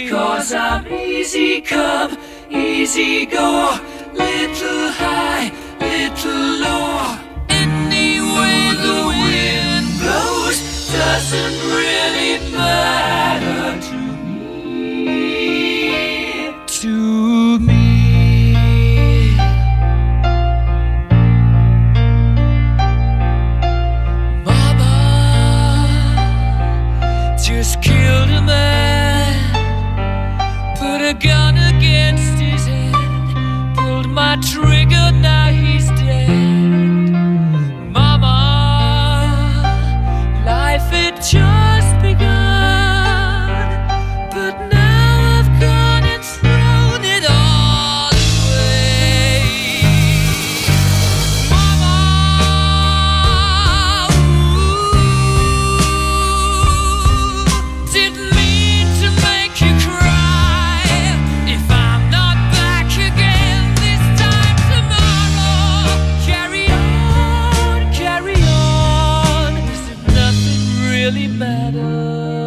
'cause I'm easy come, easy go, little high, little low. Any way the wind blows doesn't really matter to me. To me. Mama just killed a man, put a gun against his head, pulled my trigger, now he's dead. Mama, life had just begun, but now I've gone and thrown it all away. Mama, didn't mean to make you cry. If I'm not back again this time tomorrow, carry on, carry on, 'cause nothing really matters.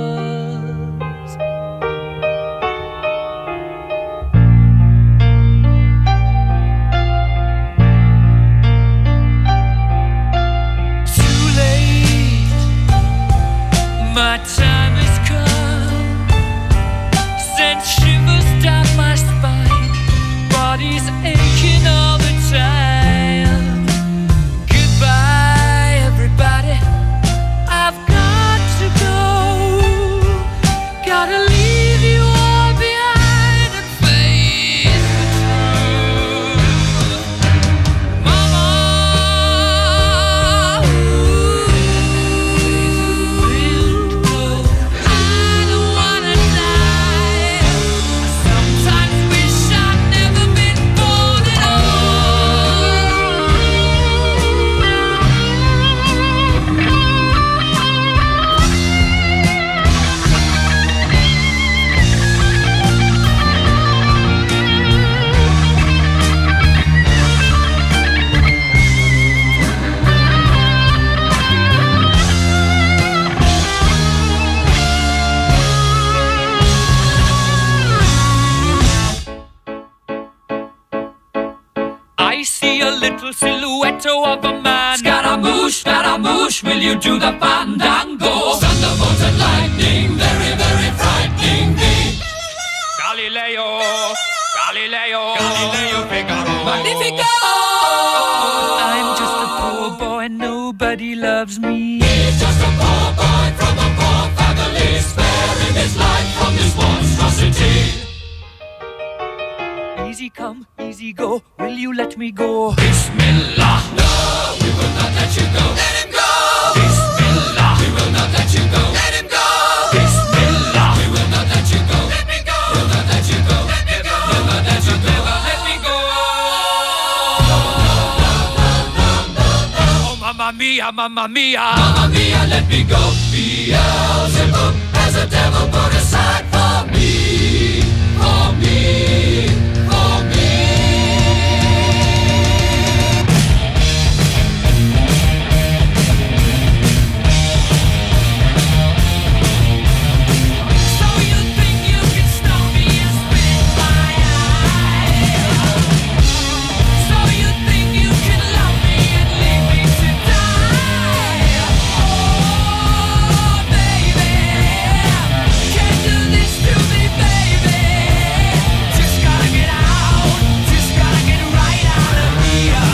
Too late, my time has come, sent shivers down my spine, body's aching all the time. Goodbye, everybody, I've got to go. Gotta leave you all behind and face the truth. Mama, I don't wanna die. Sometimes wish I'd never been born at I see a little silhouette of a man. Scaramouche, will you do the fandango? Thunderbolt and lightning, very, very frightening me. Galileo, Galileo, Galileo Figaro, Magnifico! I'm just a poor boy, nobody loves me. He's just a poor boy from a poor family, sparing his life from this monstrosity. Easy come, easy go, will you let me go? Bismillah, no, we will not let you go. Let him go! Bismillah, we will not let you go. Let him go! Bismillah, we will not let you go. Let me go! We'll not let you go. Let me go! We'll not let you go. Let me go! Oh, mamma mia, mamma mia, mamma mia, let me go. Beelzebub has a devil put aside for me, for me, for me. So you think you can stop me and spit in my eye? So you think you can love me and leave me to die? Oh, baby, can't do this to me, baby. Just gotta get out, just gotta get right out of here.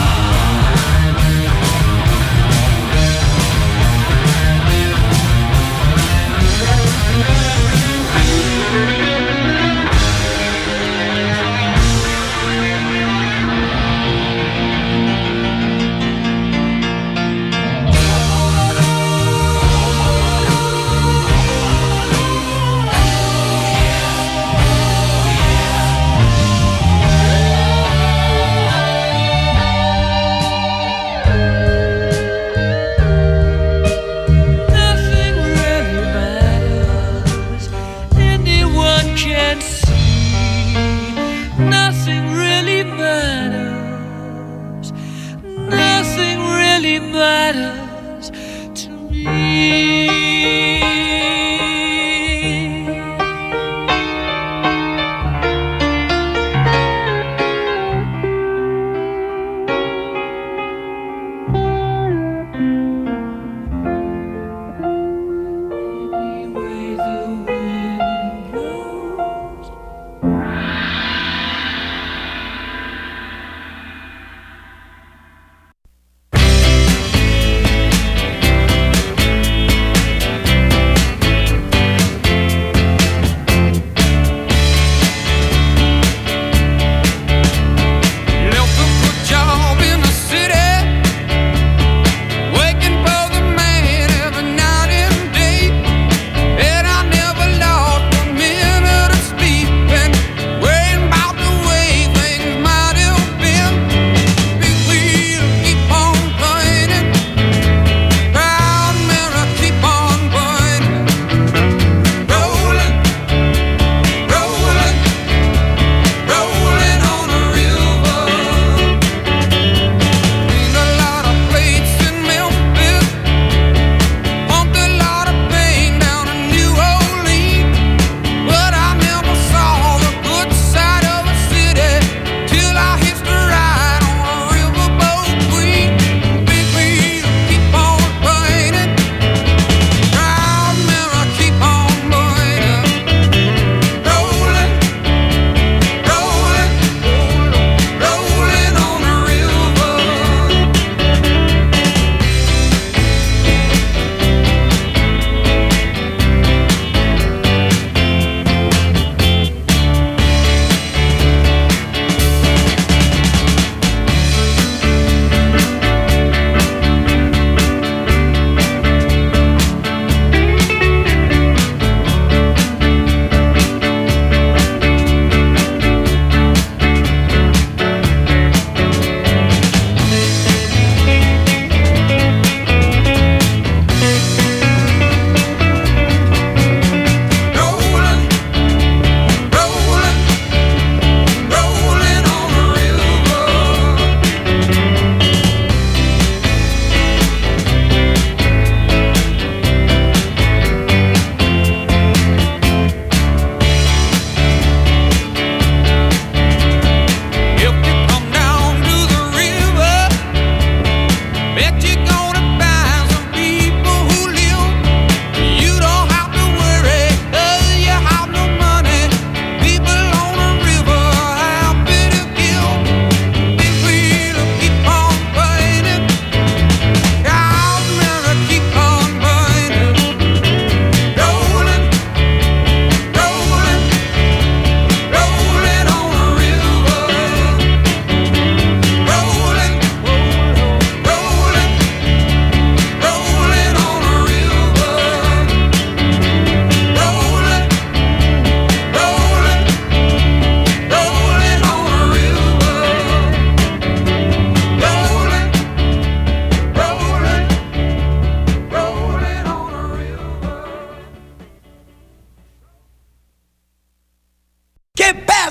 Nothing really matters, anyone can see. Nothing really matters, nothing really matters to me.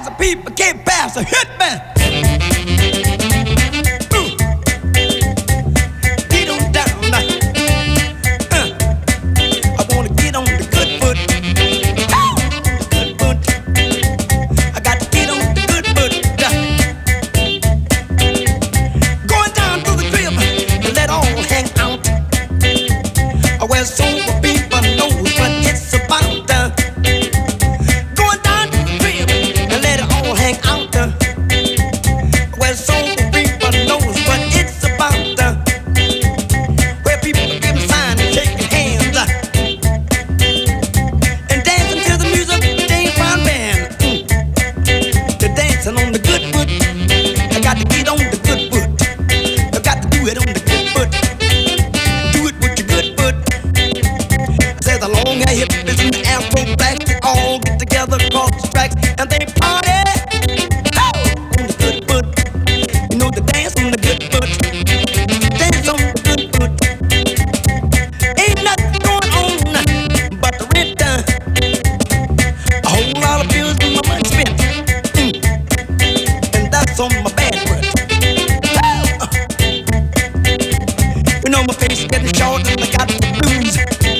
the people can't pass a hit man. Get on down now. I wanna get on the good foot. Good foot. I got to get on the good foot. Going down to the crib and let all hang out. Where sober people know what it's about. Going down to the crib and let it all hang out. Where sober people knows what it's about. Where people give a sign and shake their hands and dancing to the music, James Brown band. They're dancing on the good foot. I got to get on the good foot. I got to do it on the good foot. Do it with your good foot. There's a long hair hippies and the afro blacks. They all get together across the tracks and they party on the good foot. You know the dance on the good foot. Dance on the good foot. Ain't nothing going on but the rent. A whole lot of bills and my money spent. And that's on my bad foot. You know my face is getting short and I got the blues.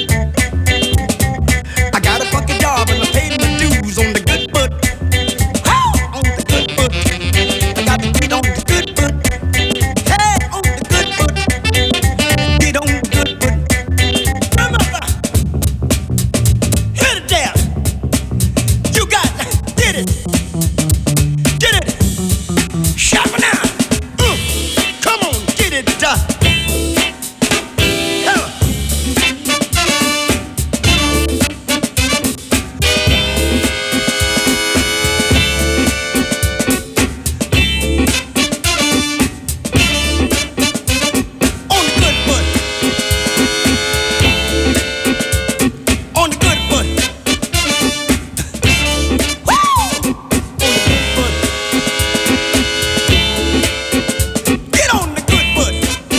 I got a fucking job and I paid my dues on the good foot. On the good foot. I got to get on the good foot. Hey, on the good foot. Get on the good foot. Remember, hit it there. You got it. Get it. Get it. Shop it now. Come on, get it. On the good foot. Woo! On the good foot. Get on the good foot.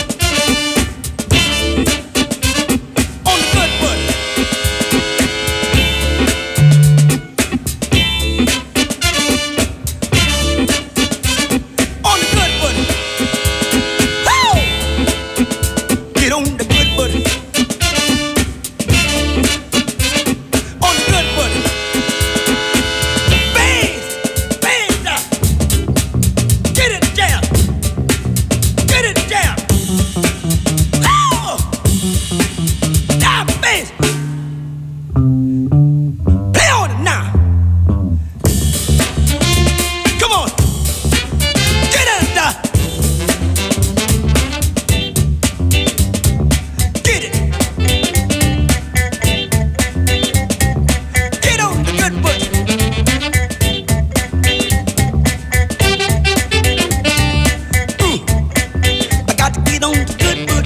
On the good foot. On the good foot. Woo! Get on the good foot. On the good foot. Bang! Bang! Get it down. Get it down. Oh! Now, bass. Play on it now. Come on. Get it down. Get it. Get on the good foot. I got to get on the good foot.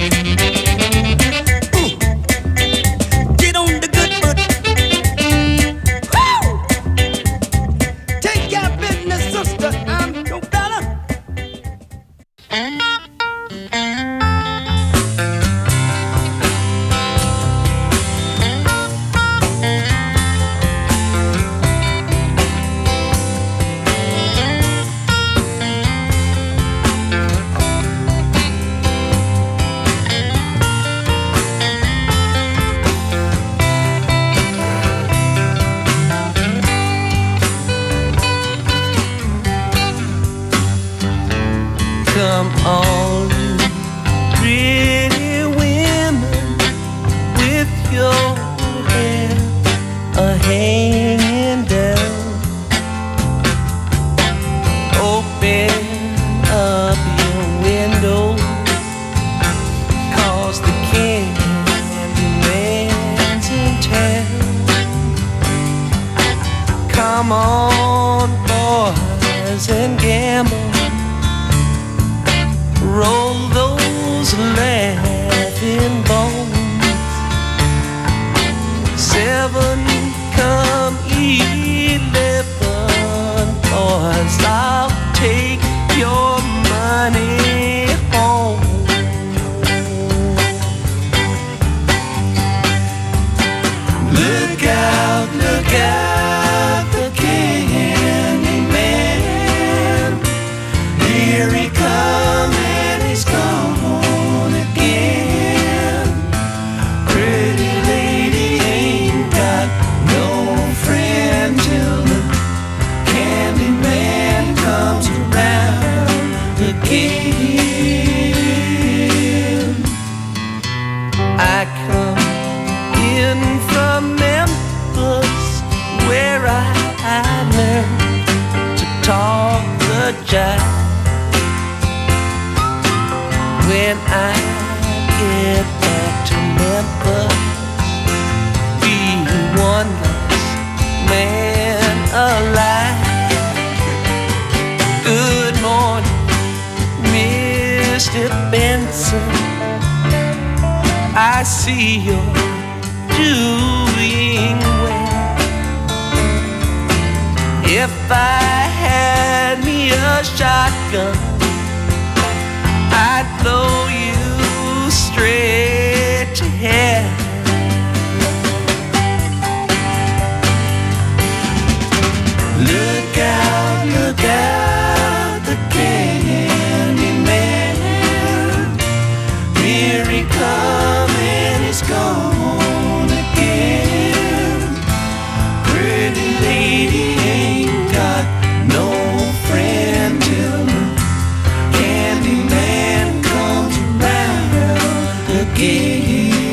Get on the good foot. Woo! Take care of business, sister. I'm your fella. Come on, pretty women, with your hair hanging down. Open up your window, 'cause the Candyman's in town. Come on, boys, and gamble. Roll those laughing bones. 7 come 11, boys, I'll take your money home. Look out, the Candyman jive. When I get back to Memphis, be one less man alive. Good morning, Mr. Benson. I see you're doing well. If I had me a shotgun, I'd blow you straight to hell. Look out, the Candyman. Here he comes and he's gone again. Pretty lady ain't got no friend till the Candyman comes around again.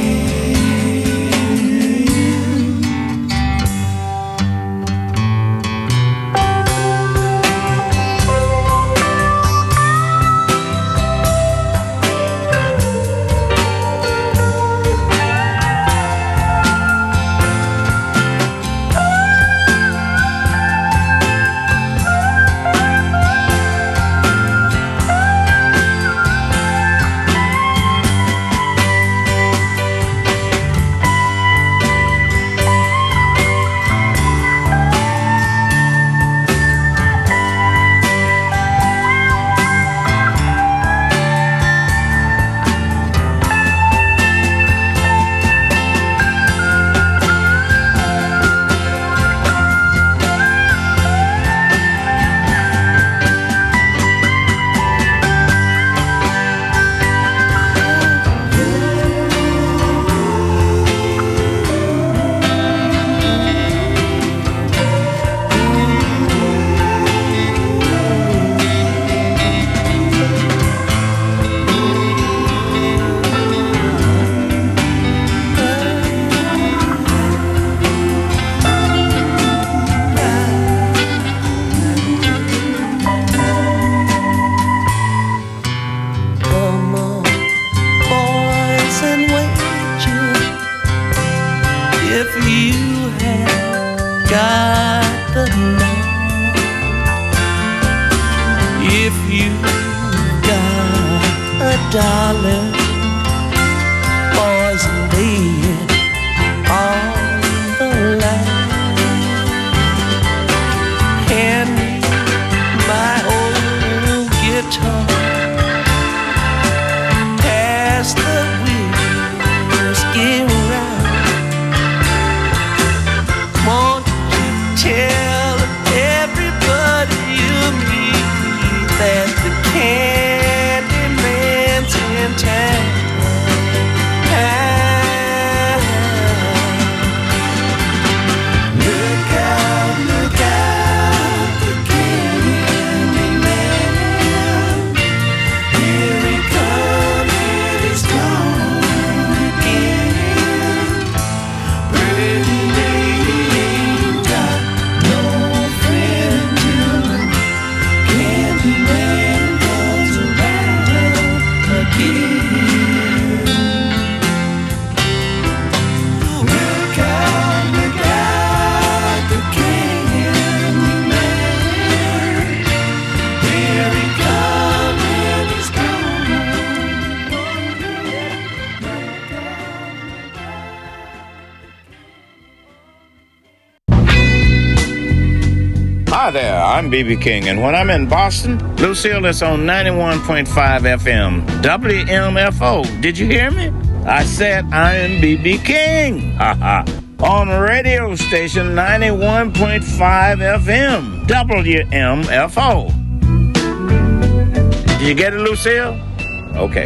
Hi there, I'm B.B. King, and when I'm in Boston, Lucille is on 91.5 FM, WMFO. Did you hear me? I said I'm B.B. King. On radio station 91.5 FM, WMFO. Did you get it, Lucille? Okay.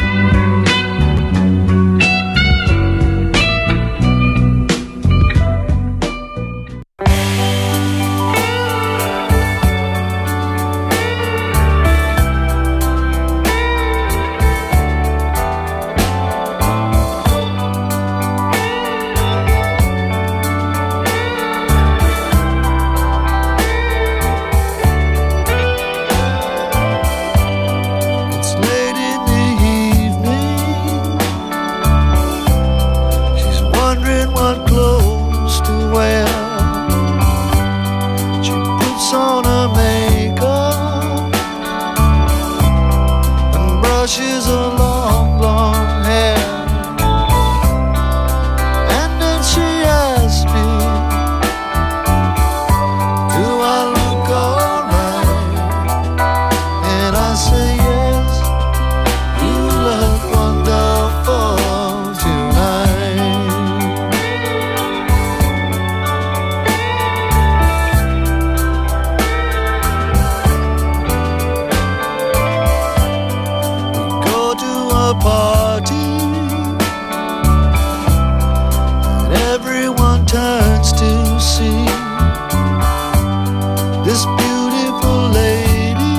this beautiful lady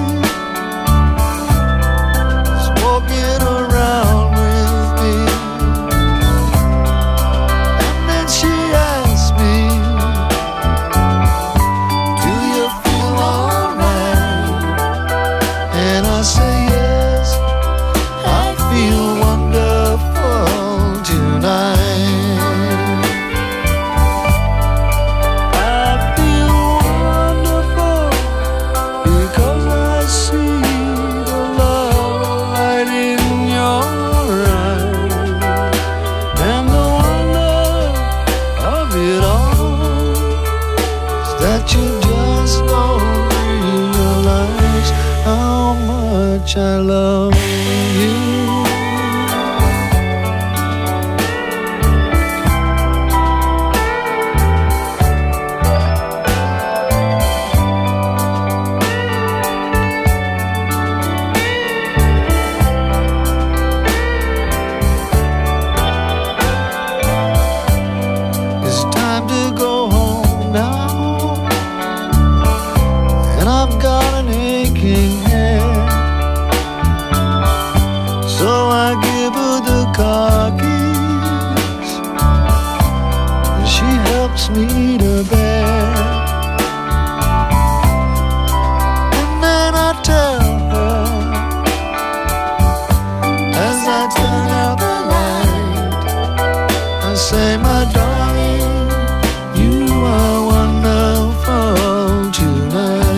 is walking around with me. And then she asked me, do you feel alright? And I say yes, I feel wonderful tonight. I love you. It's time to go home now, and I've got an aching head. So I give her the car keys, and she helps me to bed. And then I tell her, as I turn out the light, I say, my darling, you are wonderful tonight.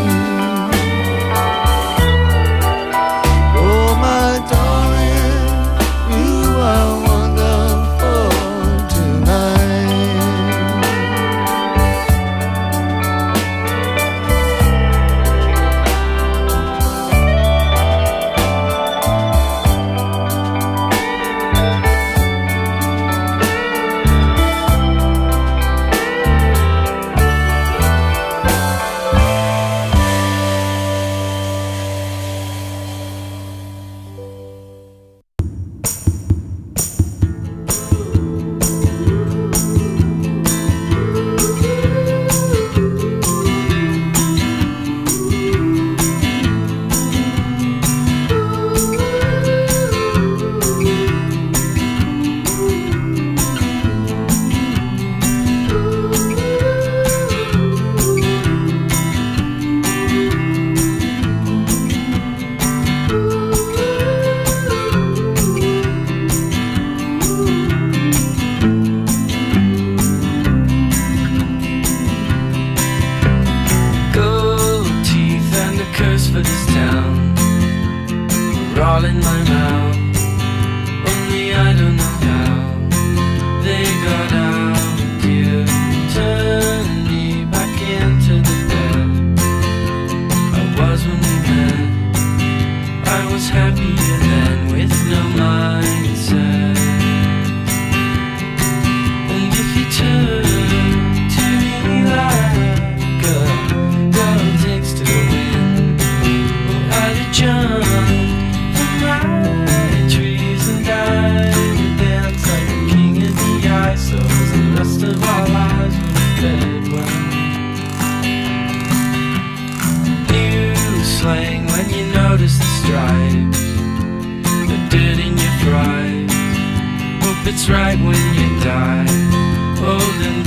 It's right when you die, old and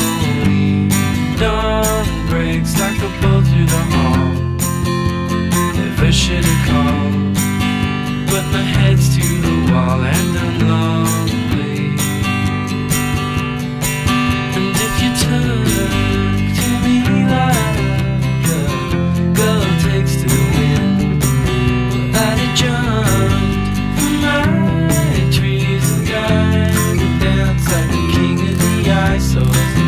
bony. Dawn breaks like a bolt through the hall. Never should have called, but my head's to the wall and I'm lonely. And if you talk to me like a girl takes to the wind, well, I'd have jumped from my trees and died and danced like the king of the ice. So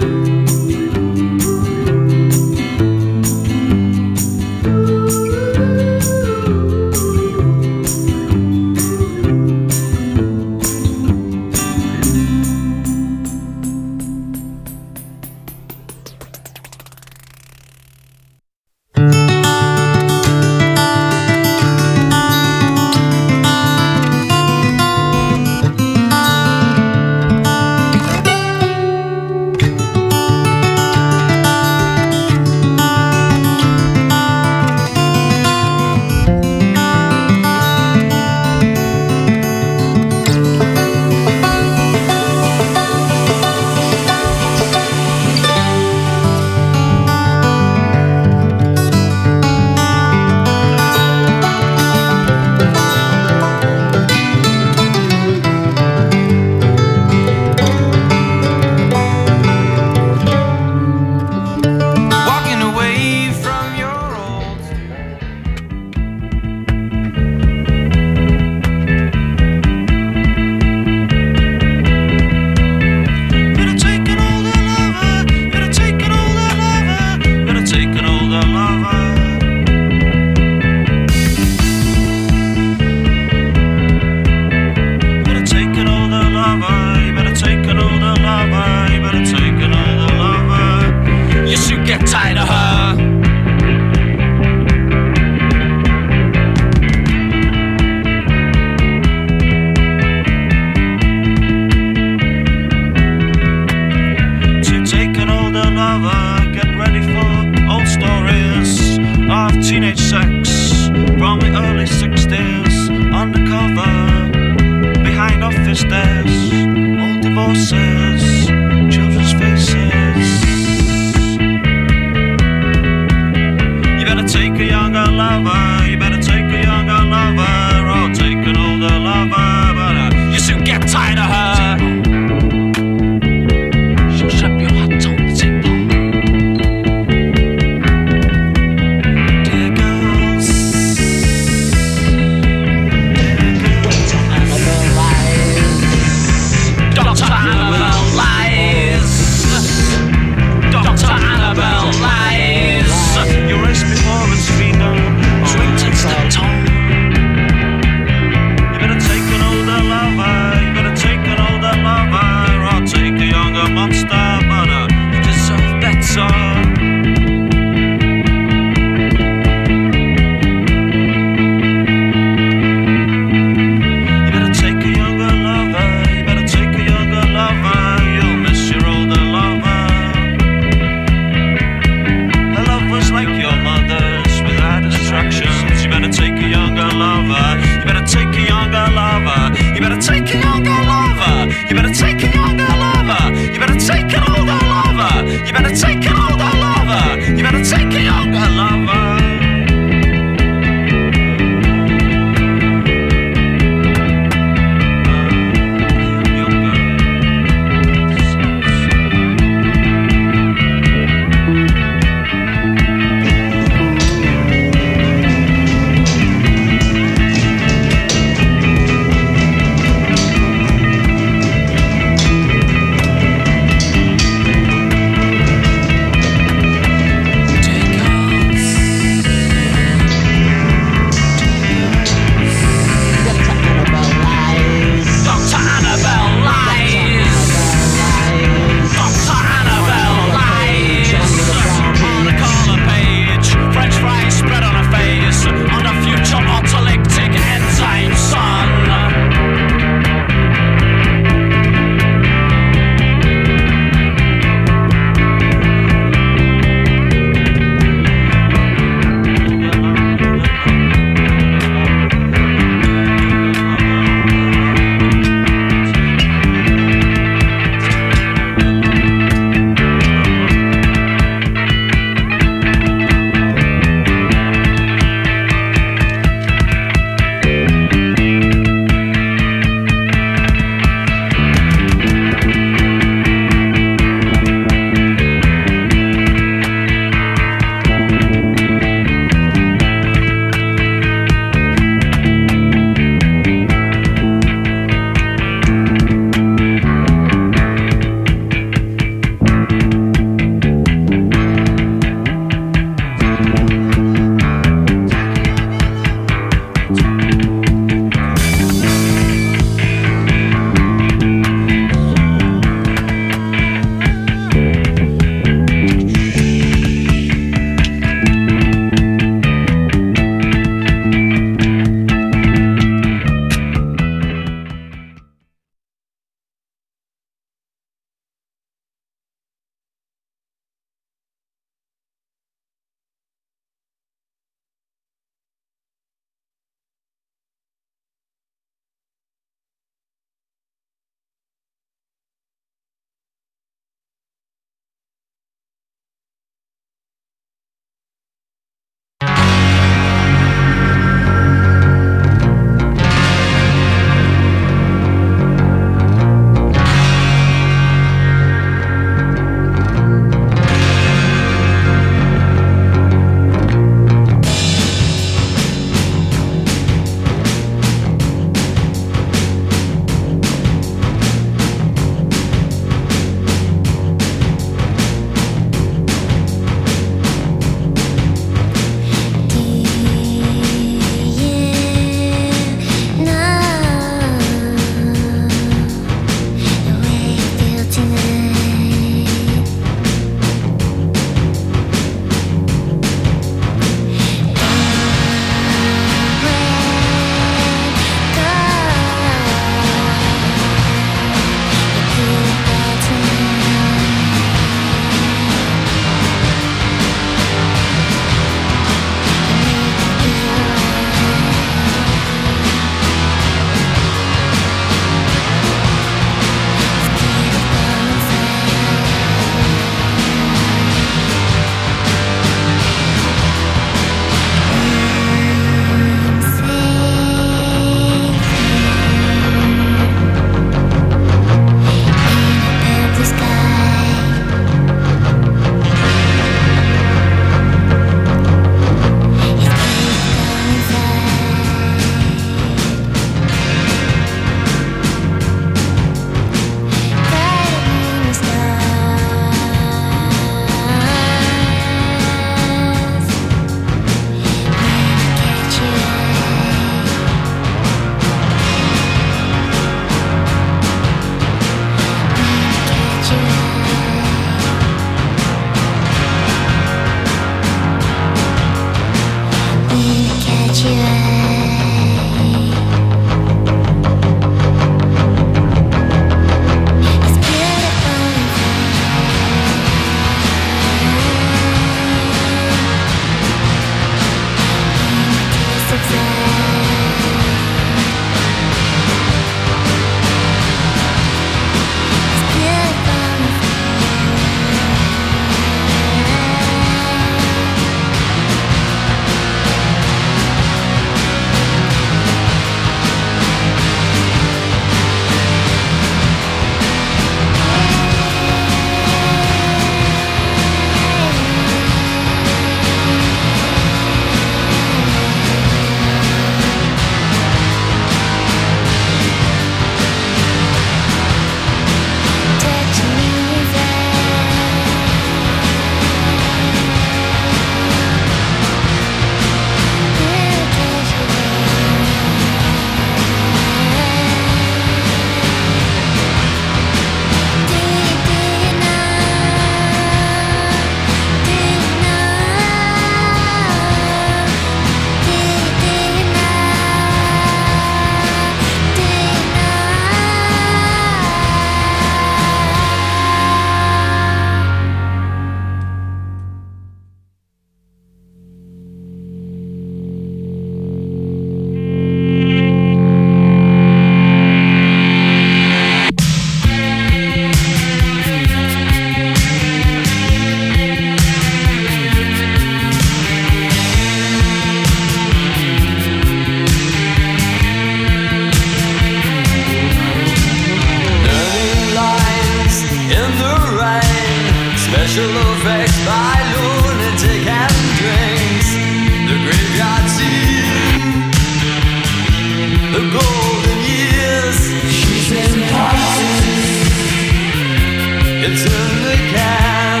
the golden years. She's in parties. It's in the can.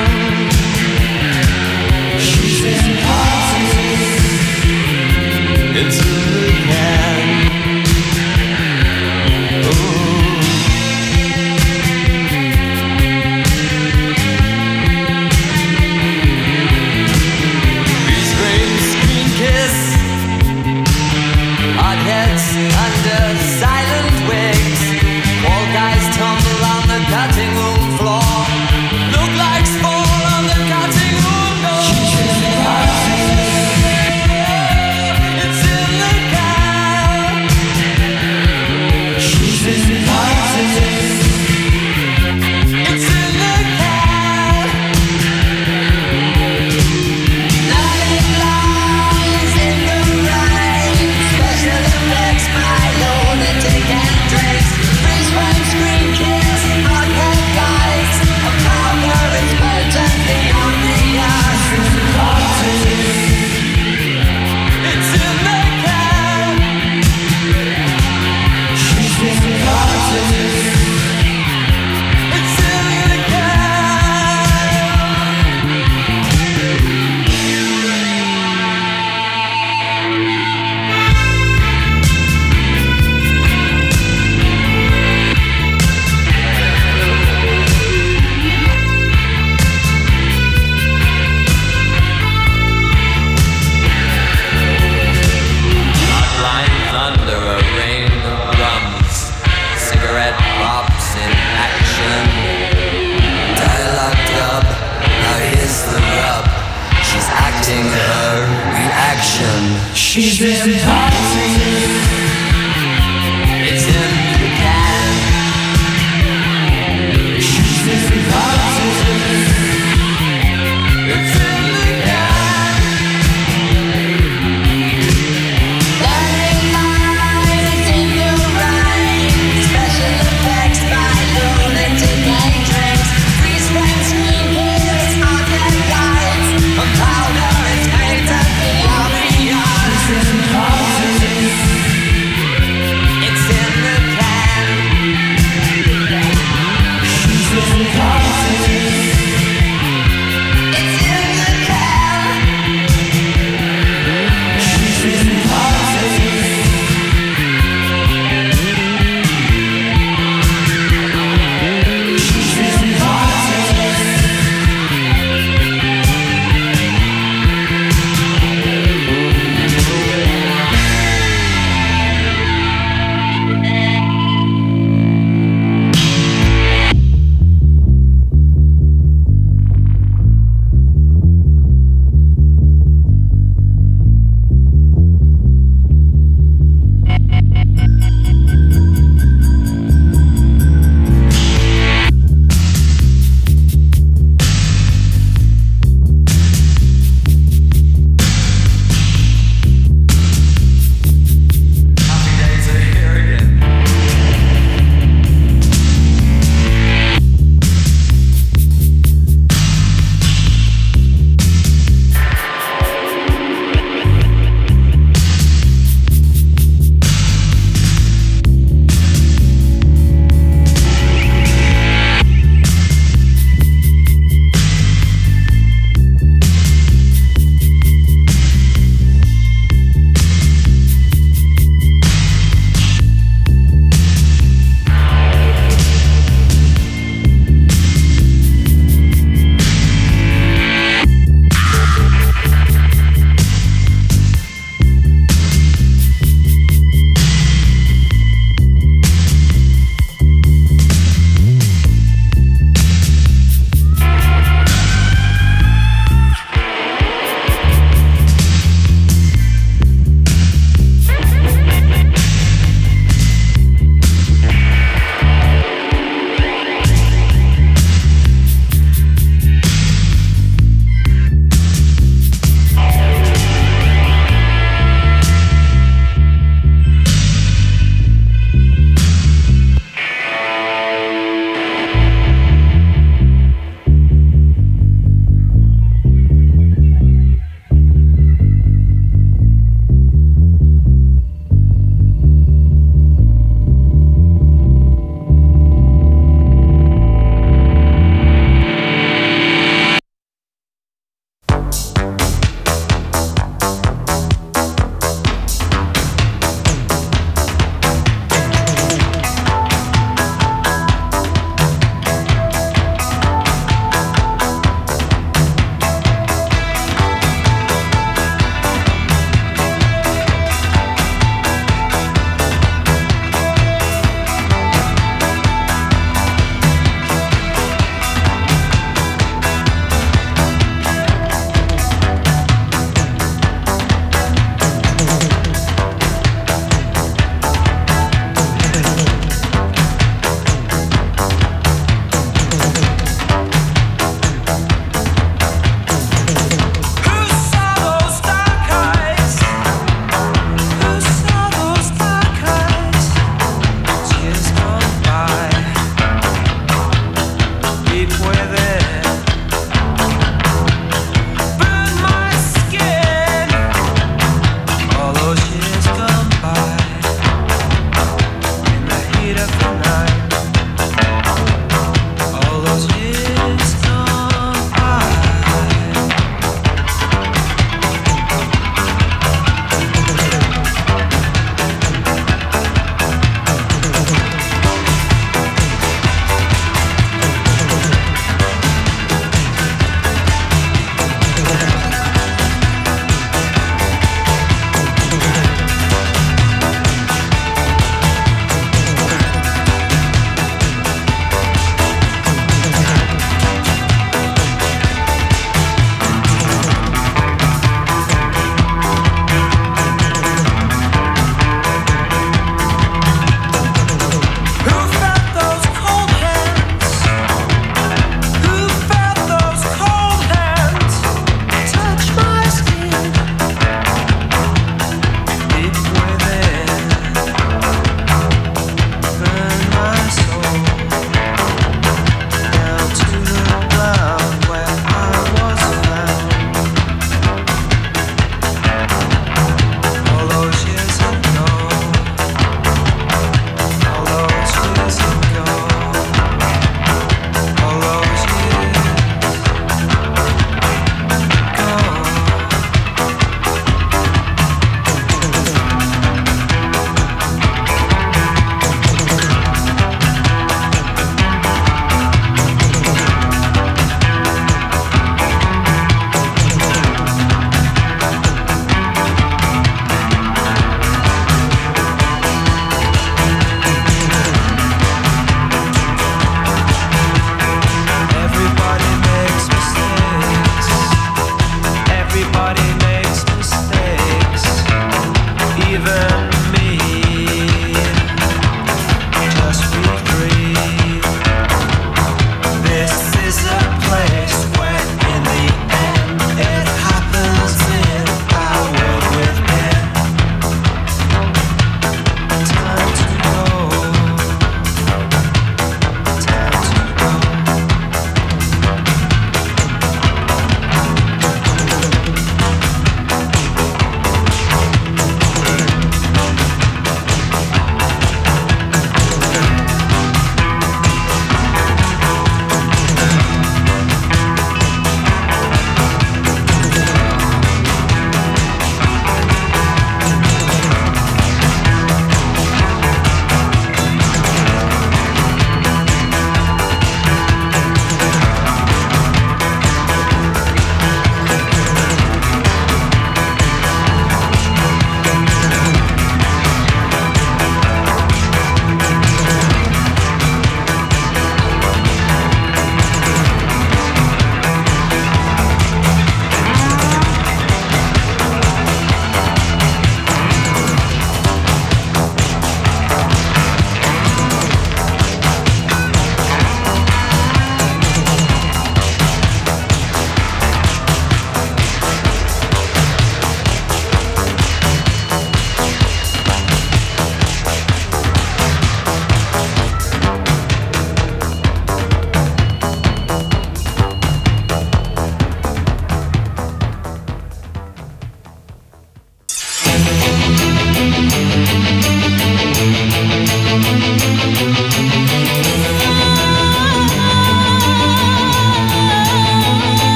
She's in parties. It's in the can. Under silent wigs, all guys tumble on the cutting room floor. Look like fall on the cutting room door. It's in the car. She's in parties. It's in the car. Nothing lies in the rain. Special effects by lunatic and drinks. Freeze frame, screen kiss, hard-head guys. A powder is potent beyond the eyes. It's in the car. She's in parties. It's in the Bloodlines under a rain of drums. Cigarette pops in action. Dialogue dub, now here's the rub. She's acting her reaction. She's in parties. It's in the can. She's in parties. It's in the can. Lying lies in the rain. Special effects by lunatic and drinks. Freeze frame, screen kiss, hard-head guys. A powder is painted beyond the eyes.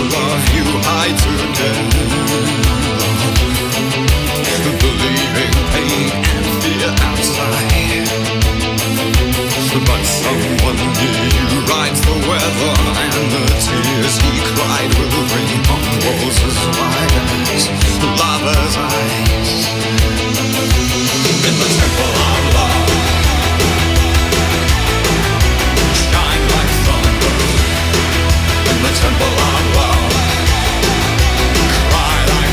love you I today. Believing pain and fear outside, but someone near you rides the weather, and the tears he cried will bring on walls as wide as lover's eyes. In the temple of love, shine like thunder. In the temple of love, cry like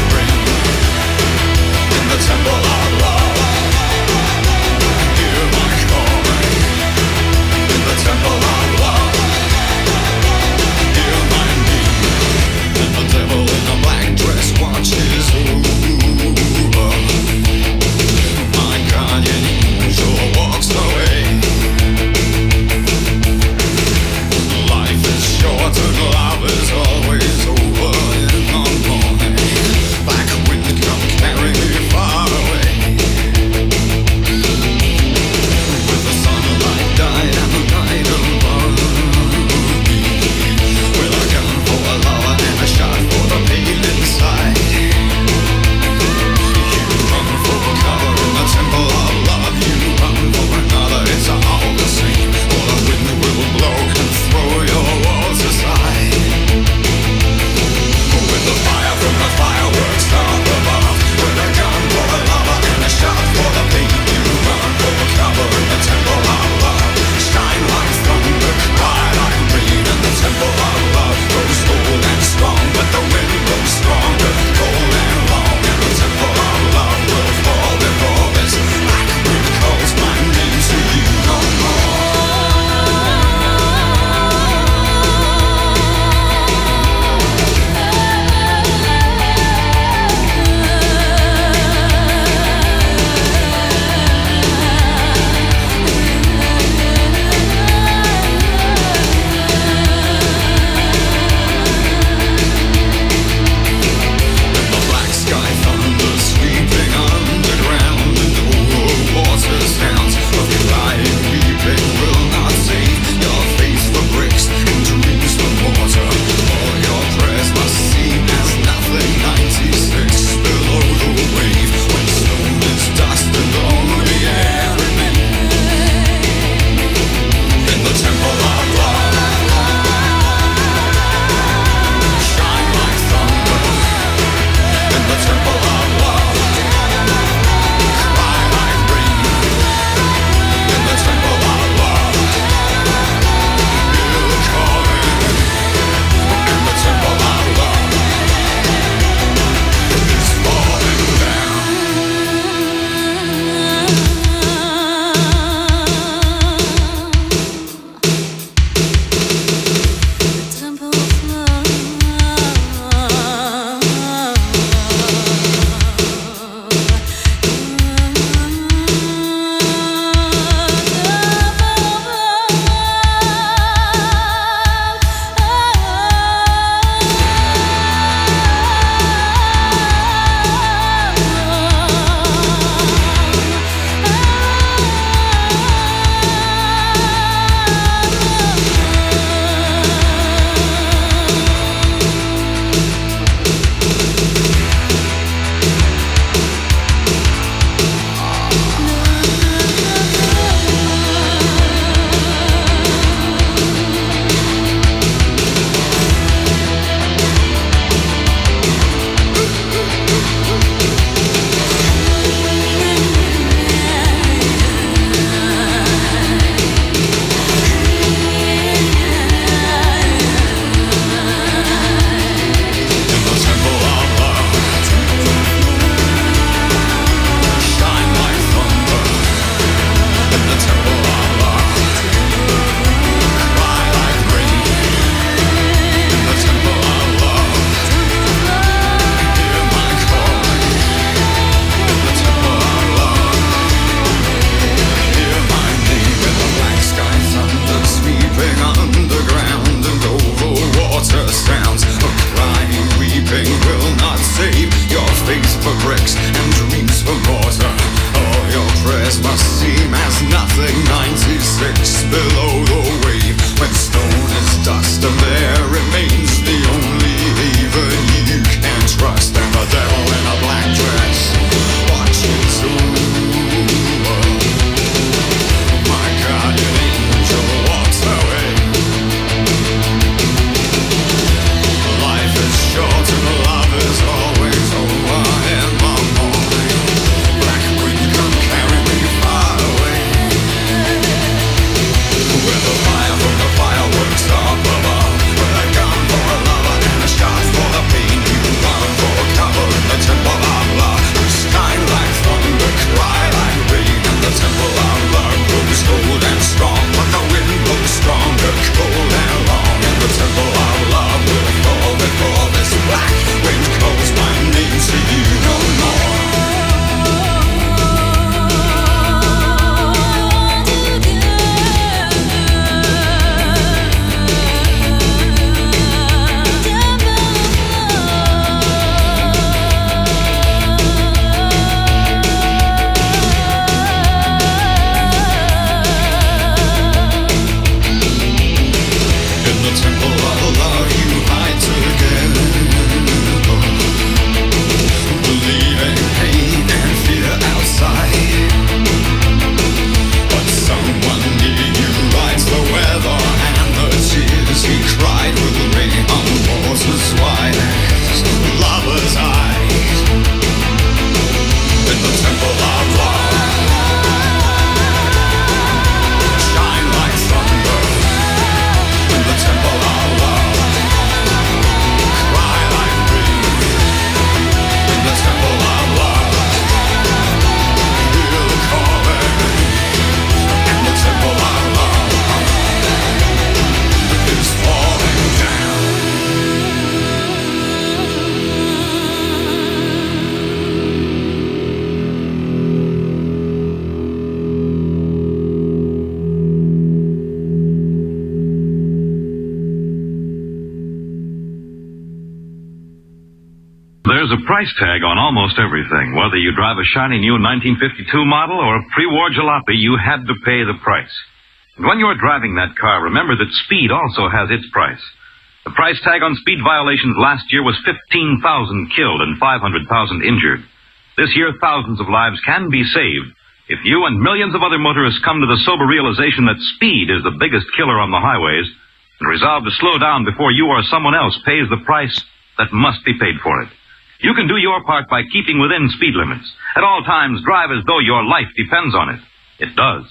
There's a price tag on almost everything. Whether you drive a shiny new 1952 model or a pre-war jalopy, you had to pay the price. And when you're driving that car, remember that speed also has its price. The price tag on speed violations last year was 15,000 killed and 500,000 injured. This year, thousands of lives can be saved if you and millions of other motorists come to the sober realization that speed is the biggest killer on the highways and resolve to slow down before you or someone else pays the price that must be paid for it. You can do your part by keeping within speed limits. At all times, drive as though your life depends on it. It does.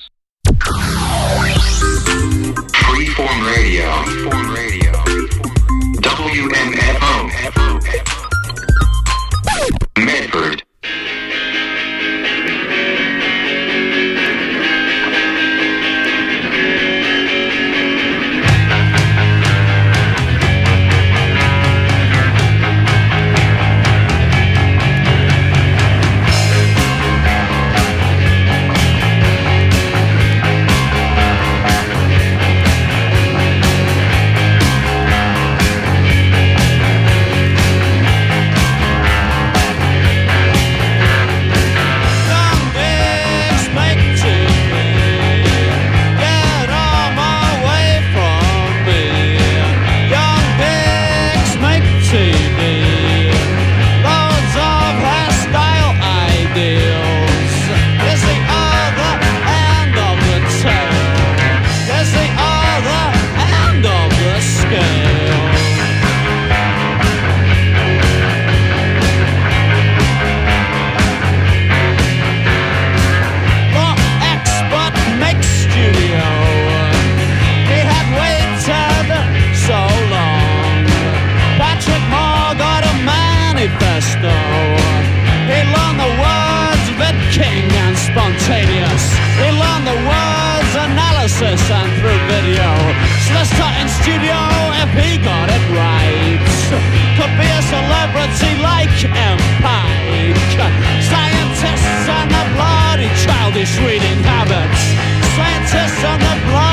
Freeform Radio. WMFO. Medford. And through video, Slister in studio if he got it right. Could be a celebrity like M. Pike. Scientists and the bloody childish reading habits. Scientists and the bloody